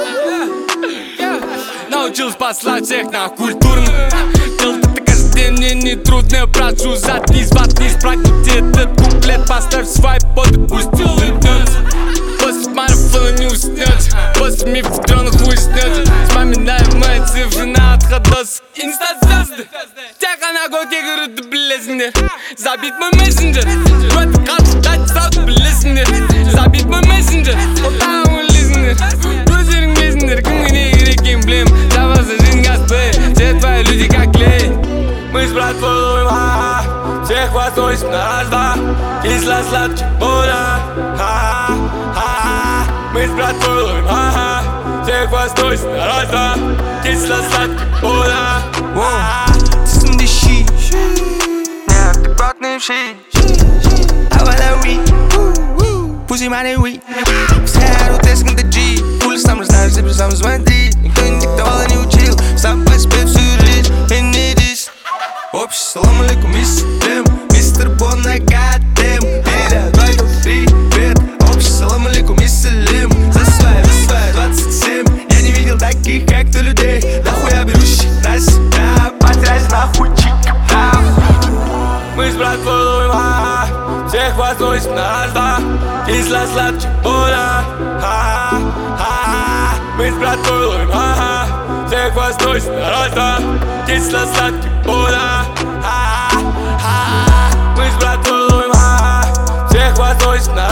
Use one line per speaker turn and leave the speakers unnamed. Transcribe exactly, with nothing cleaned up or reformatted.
Научился послать всех на культурно. Делать это каждый день мне не трудно. Прошу зад, низ, ват, низ, прокрути этот куплет. Поставь свайп под и пусть улыбнется. После марафона не уснется. После мифотрона хуй снется. Вспоминаем мои цифры на отходос. Инста-звезды. Тех ноготки говорят, да блесни. Забит мой мессенджер. В этом кадре дать сразу блесни. Забит мой мессенджер. Вот там он лизнет. Грузеринг мессенджер. Кому не игры эмблем. За вас за жизнь газплей. Все твои люди как клей. Мы с братвой ловим ха-ха. Всех вас носим на раз-два. Кисло-сладкий бода. Ха-ха. Мы с братвой ловим ха-ха. Всех вас носим на раз-два. Кисло-сладкий бода.
This is the shit. Now the rock name shit. I want that weed. Pussy money weed. Схару тескин the G. Улиц там знаю, все сам смотри. Никто не диктовал и не учил. Сам по себе всю жизнь. И не дис. Общество, салам алейкум, мистер Дэм. Мистер Бон на гадэм. Перед двойком привет. Общество, салам алейкум, мистер Лим. За свои, за свои двадцать семь. Я не видел таких, как ты людей. Нахуя берущих на себя. Потрясь нахуй чик-ап.
Мы с братвой ловим ха-ха. Всех вас носим на раз-два. Кисло-сладкий бода. Ха-ха. Мы с братвой ловим ха-ха. Всех вас носим на раз-два. Кисло-сладкий бода. Ха-ха. Мы с братвой ловим ха-ха. Всех вас носим на